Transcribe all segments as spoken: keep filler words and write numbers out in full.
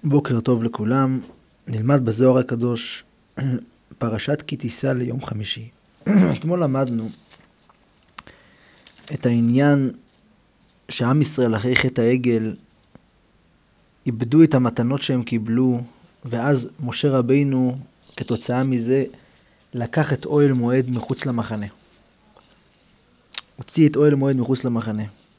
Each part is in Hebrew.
בוקר טוב לכולם. נלמד בזוהר הקדוש פרשת כי תישא ליום חמישי. אתמול למדנו את העניין שעם ישראל אחרי חטא העגל איבדו את המתנות שהם קיבלו, ואז משה רבינו כתוצאה מזה לקח את אוהל מועד מחוץ למחנה. הוציא את אוהל מועד מחוץ למחנה.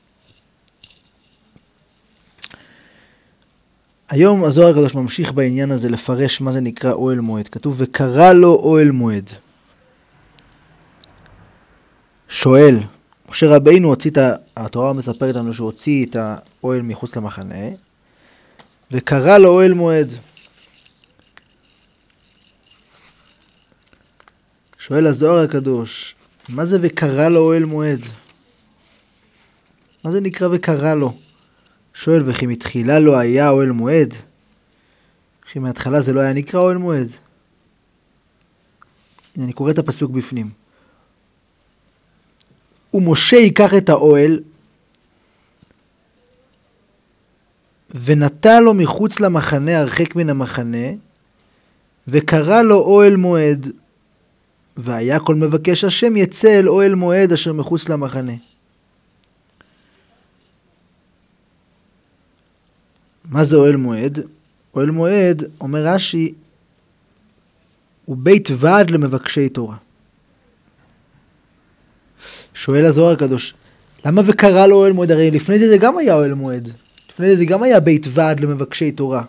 היום הזוהר הקדוש ממשיך בעניין הזה לפרש מה זה נקרא אוהל מועד. כתוב וקרא לו אוהל מועד. שואל, משה רבינו הוציא את ה... התורה מספרת לנו שהוא הוציא את האוהל מחוץ למחנה וקרא לו אוהל מועד. שואל הזוהר הקדוש, מה זה וקרא לו אוהל מועד? מה זה נקרא וקרא לו? שואל, וכי מתחילה לא היה אוהל מועד? וכי מההתחלה זה לא היה נקרא אוהל מועד? הנה, אני קורא את הפסוק בפנים. ומשה ייקח את האוהל ונטע לו מחוץ למחנה, הרחק מן המחנה, וקרא לו אוהל מועד, והיה כל מבקש השם יצא אל אוהל מועד אשר מחוץ למחנה. מה זה אוהל מועד? אוהל מועד, אומר רש"י, הוא בית ועד למבקשי תורה. שואל הזוהר הקדוש, למה וקרא לו אוהל מועד? הרי לפני זה זה גם היה אוהל מועד. לפני זה זה גם היה בית ועד למבקשי תורה.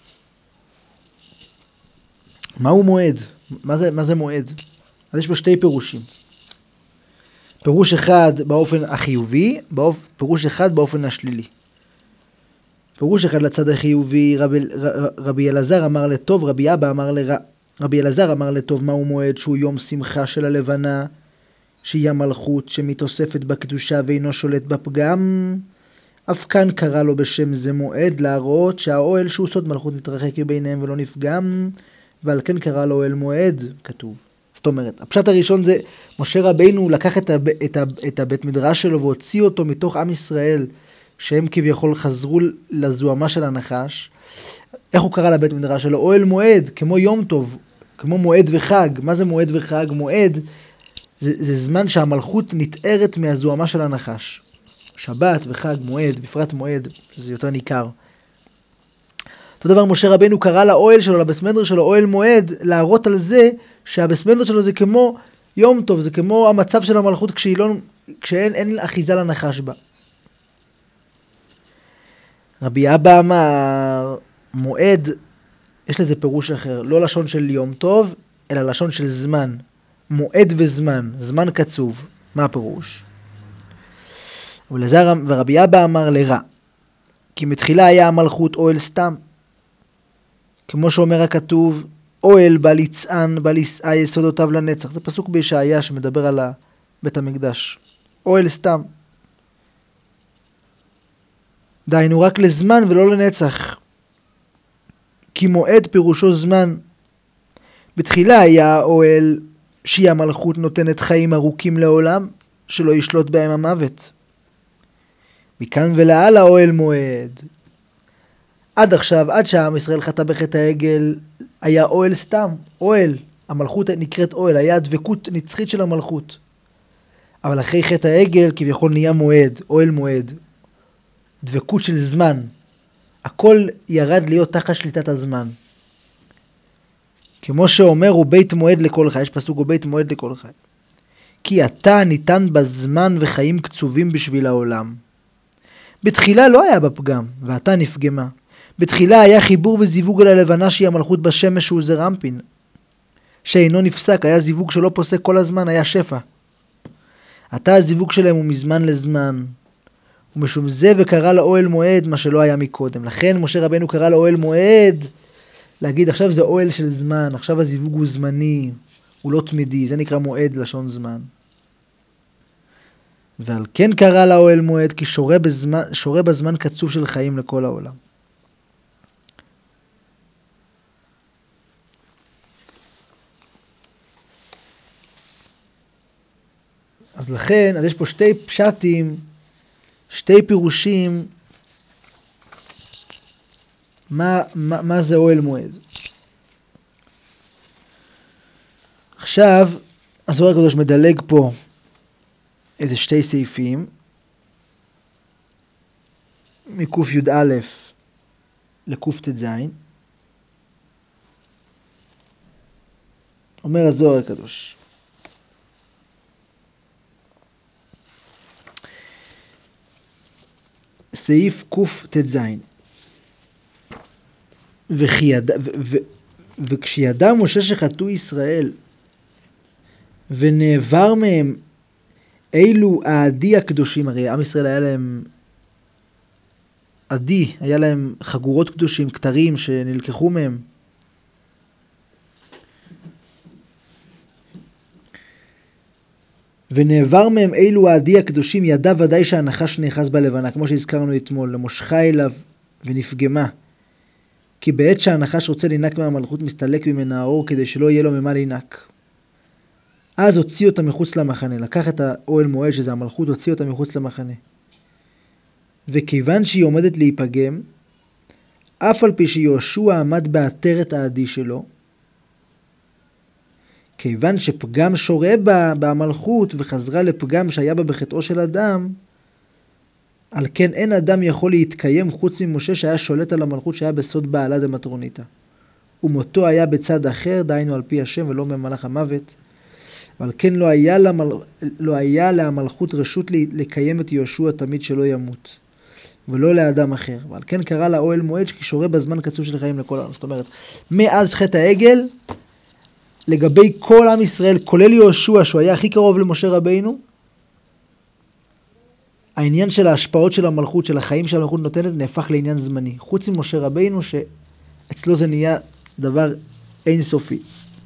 מהו מועד? מה זה, מה זה מועד? אז יש פה שתי פירושים. פירוש אחד באופן החיובי, באופ... פירוש אחד באופן השלילי. פירוש אחד לצד החיובי, רבי, רבי אלעזר אמר לטוב, רבי אבא אמר לרע. רבי אלעזר אמר לטוב, מהו מועד? שהוא יום שמחה של הלבנה, שהיא המלכות שמתוספת בקדושה ואינו שולט בפגם. אף כאן קרא לו בשם זה מועד, להראות שהאוהל שהוא סוד מלכות מתרחק ביניהם ולא נפגם, ועל כן קרא לו אוהל מועד, כתוב. זאת אומרת, הפשט הראשון זה, משה רבינו לקח את, הב, את, ה, את הבית מדרש שלו והוציא אותו מתוך עם ישראל, שהם כביכול חזרו לזוהמה של הנחש. איך הוא קרא לבית מדרש שלו? אוהל מועד, כמו יום טוב, כמו מועד וחג. מה זה מועד וחג? מועד זה, זה זמן שהמלכות נתארת מהזוהמה של הנחש. שבת וחג, מועד, בפרט מועד, זה יותר ניכר. אותו דבר משה רבינו קרא לאוהל שלו, לבסמדר שלו, אוהל מועד, להראות על זה שהבסמדר שלו זה כמו יום טוב, זה כמו המצב של המלכות כשהיא לא, כשאין אין אחיזה לנחש בה. רבי אבא אמר, מועד, יש לזה פירוש אחר, לא לשון של יום טוב, אלא לשון של זמן. מועד וזמן, זמן קצוב. מה הפירוש? ורבי אבא אמר לרע, כי מתחילה היה המלכות אוהל סתם. כמו שאומר הכתוב, אוהל בא ליצען, בא לישאה יסודותיו לנצח. זה פסוק בישעיה שמדבר על בית המקדש. אוהל סתם. דהיינו רק לזמן ולא לנצח. כי מועד פירושו זמן. בתחילה היה האוהל שהיא המלכות נותנת חיים ארוכים לעולם, שלא ישלוט בהם המוות. מכאן ולהלאה אוהל מועד. עד עכשיו, עד שהעם ישראל חטא בחטא העגל, היה אוהל סתם, אוהל. המלכות נקראת אוהל, היה הדבקות נצחית של המלכות. אבל אחרי חטא העגל כביכול נהיה מועד, אוהל מועד. דבקות של זמן. הכל ירד להיות תחת שליטת הזמן. כמו שאומר, הוא בית מועד לכל חי. יש פסוק, הוא בית מועד לכל חי. כי אתה ניתן בזמן וחיים קצובים בשביל העולם. בתחילה לא היה בפגם, ואתה נפגמה. בתחילה היה חיבור וזיווג על הלבנה שהיא המלכות בשמש שהוא זר אנפין. שאינו נפסק, היה זיווג שלא פוסק כל הזמן, היה שפע. עתה הזיווג שלהם הוא מזמן לזמן. ומשום זה וקרא לאוהל מועד מה שלא היה מקודם. לכן משה רבינו קרא לאוהל מועד, להגיד עכשיו זה אוהל של זמן, עכשיו הזיווג הוא זמני, הוא לא תמידי, זה נקרא מועד לשון זמן. ועל כן קרא לאוהל מועד כי שורה בזמן, שורה בזמן קצוב של חיים לכל העולם. אז לכן, אז יש פה שתי פשטים, שתי פירושים מה, מה, מה זה אוהל מועד? עכשיו, הזוהר הקדוש מדלג פה איזה שתי סעיפים, מקוף י"א לקוף ט"ז. אומר הזוהר הקדוש, סעיף קוף ט"ז, וכי ידע, ו, ו, וכשידע משה שחטאו ישראל ונעבר מהם אילו העדי הקדושים, הרי עם ישראל היה להם עדי, היה להם חגורות קדושים, כתרים שנלקחו מהם, ונעבר מהם אילו העדי הקדושים, ידע ודאי שהנחש נאחז בלבנה, כמו שהזכרנו אתמול, למושכה אליו ונפגמה. כי בעת שהנחש רוצה לינק מהמלכות, מסתלק ממנה האור כדי שלא יהיה לו ממה לינק. אז הוציא אותה מחוץ למחנה, לקח את האוהל מועד שזה המלכות, הוציא אותה מחוץ למחנה. וכיוון שהיא עומדת להיפגם, אף על פי שיהושע עמד בעטרת העדי שלו, כיוון שפגם שורה בה במלכות וחזרה לפגם שהיה בה בחטאו של אדם, על כן אין אדם יכול להתקיים חוץ ממשה שהיה שולט על המלכות שהיה בסוד בעלה דמטרוניתא. ומותו היה בצד אחר, דהיינו על פי השם ולא ממלאך המוות. ועל כן לא היה, למל... לא היה להמלכות רשות לקיים את יהושע תמיד שלא ימות, ולא לאדם אחר. ועל כן קרא לה אוהל מועד כי שורה בזמן קצוב של חיים לכל העם. זאת אומרת, מאז חטא העגל, לגבי כל עם ישראל, כולל יהושע, שהוא היה הכי קרוב למשה רבינו, העניין של ההשפעות של המלכות, של החיים של המלכות נותנת, נהפך לעניין זמני. חוץ ממשה רבינו, שאצלו זה נהיה דבר אינסופי.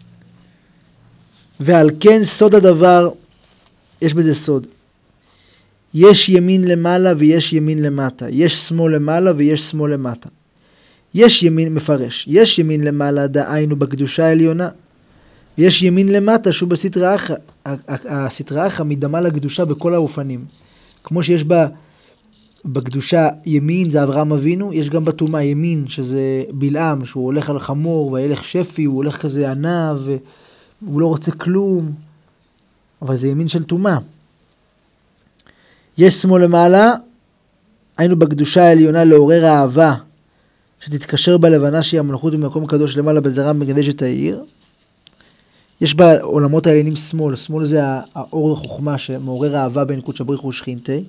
ועל כן סוד הדבר, יש בזה סוד. יש ימין למעלה ויש ימין למטה. יש שמאל למעלה ויש שמאל למטה. יש ימין, מפרש, יש ימין למעלה, דהיינו בקדושה העליונה. יש ימין למטה שהוא בסתרא אחרא. הסתרא אחרא מדמה לקדושה בכל האופנים. כמו שיש בה בקדושה ימין זה אברהם אבינו, יש גם בטומאה ימין שזה בלעם, שהוא הולך על חמור וילך שפי, הוא הולך כזה ענב והוא לא רוצה כלום, אבל זה ימין של טומאה. יש שמאל למעלה, היינו בקדושה העליונה לעורר אהבה, שתתקשר בלבנה שהיא המלכות במקום קדוש למעלה בזרע מקדשת העיר. יש בעולמות העליונים שמאל, שמאל זה האור החוכמה שמעורר אהבה בין קודשא בריך הוא ושכינתי.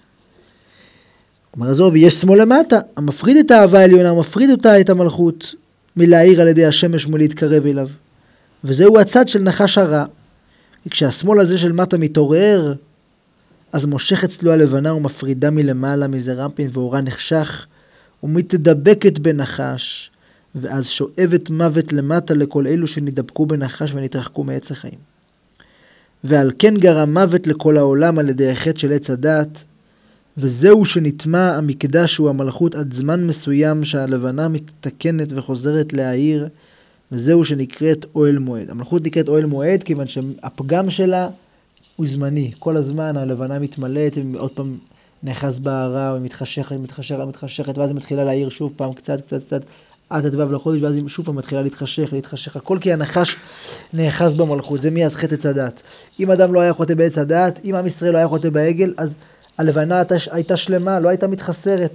אומר הזוהר, ויש שמאל למטה, המפריד את האהבה העליונה, המפריד אותה, את המלכות, מלהאיר על ידי השמש ומלהתקרב אליו. וזהו הצד של נחש הרע. כשהשמאל הזה של מטה מתעורר, אז מושך אצלו הלבנה ומפרידה מלמעלה מזעיר אנפין ואורה נחשך, ומתדבקת בנחש, ואז שואבת מוות למטה לכל אלו שנדבקו בנחש ונתרחקו מעץ החיים. ועל כן גרם מוות לכל העולם על ידי החטא של עץ הדת, וזהו שנטמע המקדש הוא המלכות עד זמן מסוים שהלבנה מתתקנת וחוזרת להעיר, וזהו שנקראת אוהל מועד. המלכות נקראת אוהל מועד כיוון שהפגם שלה הוא זמני. כל הזמן הלבנה מתמלאת, ועוד פעם נאחז בהרה, ומתחשכת, מתחשכת, מתחשכת, ואז היא מתחילה להעיר שוב פעם קצת, קצת, קצת, עד הדבב לחודש, ואז היא שוב פעם מתחילה להתחשך, להתחשך. הכל כי הנחש נאחז במלכות. זה מאז חטא עץ הדת. אם אדם לא היה חוטא בעץ הדת, אם עם ישראל לא היה חוטא בעגל, אז הלבנה הייתה שלמה, לא הייתה מתחסרת.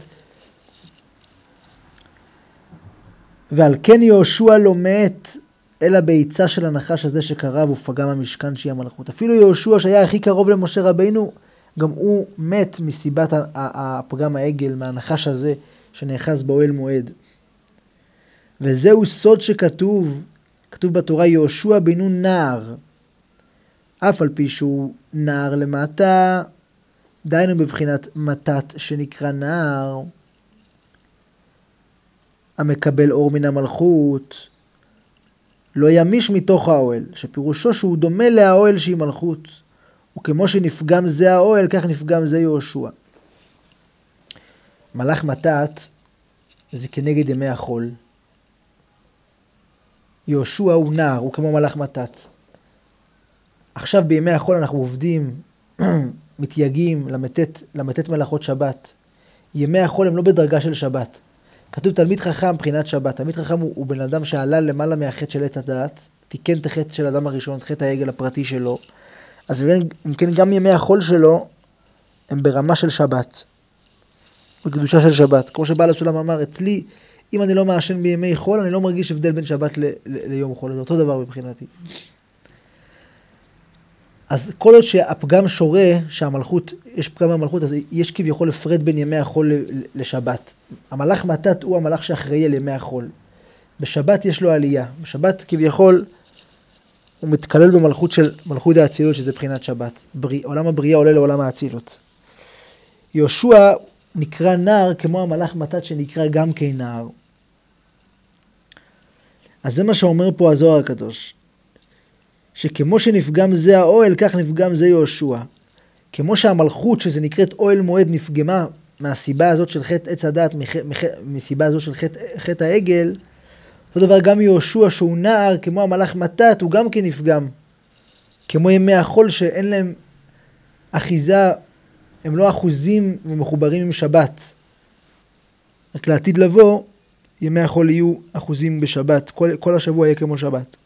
ועל כן יהושע לא מת, אלא בעיצה של הנחש הזה שקרב ופגם המשכן שהיא המלכות. אפילו יהושע שהיה הכי קרוב למשה רבינו, גם הוא מת מסיבת הפגם העגל, מהנחש הזה שנאחז באוהל מועד. וזהו סוד שכתוב, כתוב בתורה, יהושע בן נון נער, אף על פי שהוא נער למטה, דהיינו בבחינת מתת שנקרא נער, המקבל אור מן המלכות, לא ימיש מתוך האוהל, שפירושו שהוא דומה להאוהל שהיא מלכות, וכמו שנפגם זה האוהל, כך נפגם זה יהושע. מלאך מתת זה כנגד ימי החול. יהושע הוא נער, הוא כמו מלאך מתת. עכשיו בימי החול אנחנו עובדים, מתייגים, למתת, למתת מלאכות שבת. ימי החול הם לא בדרגה של שבת. כתוב תלמיד חכם מבחינת שבת. תלמיד חכם הוא, הוא בן אדם שעלה למעלה מהחטא של עץ הדעת, תיקן את החטא של האדם הראשון, את חטא העגל הפרטי שלו. אז אם כן, גם ימי החול שלו הם ברמה של שבת, בקדושה של שבת. כמו שבעל הסולם אמר, אצלי, אם אני לא מעשן בימי חול, אני לא מרגיש הבדל בין שבת ל- ל- ליום חול. זה אותו דבר מבחינתי. אז כל עוד שהפגם שורה, שהמלכות, יש פגם במלכות, אז יש כביכול הפרד בין ימי החול לשבת. המלאך מתת הוא המלאך שאחראי על ימי החול. בשבת יש לו עלייה. בשבת כביכול הוא מתקלל במלכות של מלכות האצילות, שזה בחינת שבת. בריא, עולם הבריאה עולה לעולם האצילות. יהושע נקרא נער כמו המלאך מתת שנקרא גם כנער. אז זה מה שאומר פה הזוהר הקדוש. שכמו שנפגם זה האוהל, כך נפגם זה יהושע. כמו שהמלכות, שזה נקראת אוהל מועד, נפגמה מהסיבה הזאת של חטא עץ הדת, מסיבה הזאת של חטא, חטא העגל, אותו דבר גם יהושע שהוא נער, כמו המלאך מתת, הוא גם כן נפגם. כמו ימי החול שאין להם אחיזה, הם לא אחוזים ומחוברים עם שבת. רק לעתיד לבוא, ימי החול יהיו אחוזים בשבת, כל, כל השבוע יהיה כמו שבת.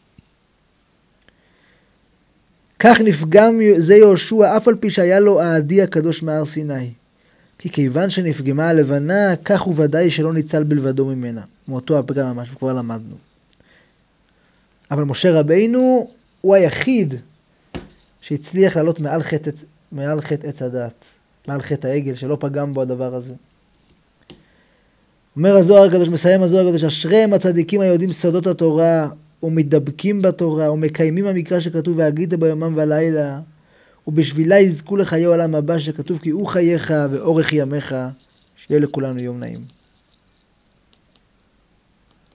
כך נפגם זה יהושע, אף על פי שהיה לו העדי הקדוש מהר סיני. כי כיוון שנפגמה הלבנה, כך הוא ודאי שלא ניצל בלבדו ממנה. מאותו הפגם ממש, כבר למדנו. אבל משה רבינו הוא היחיד שהצליח לעלות מעל חטא, מעל חטא עץ הדעת, מעל חטא העגל, שלא פגם בו הדבר הזה. אומר הזוהר הקדוש, מסיים הזוהר הקדוש, אשריהם הצדיקים היודעים סודות התורה, ומדבקים בתורה, ומקיימים המקרא שכתוב, והגית ביומם ולילה, ובשבילה יזכו לחיי עולם הבא, שכתוב כי הוא חייך ואורך ימיך, שיהיה לכולנו יום נעים.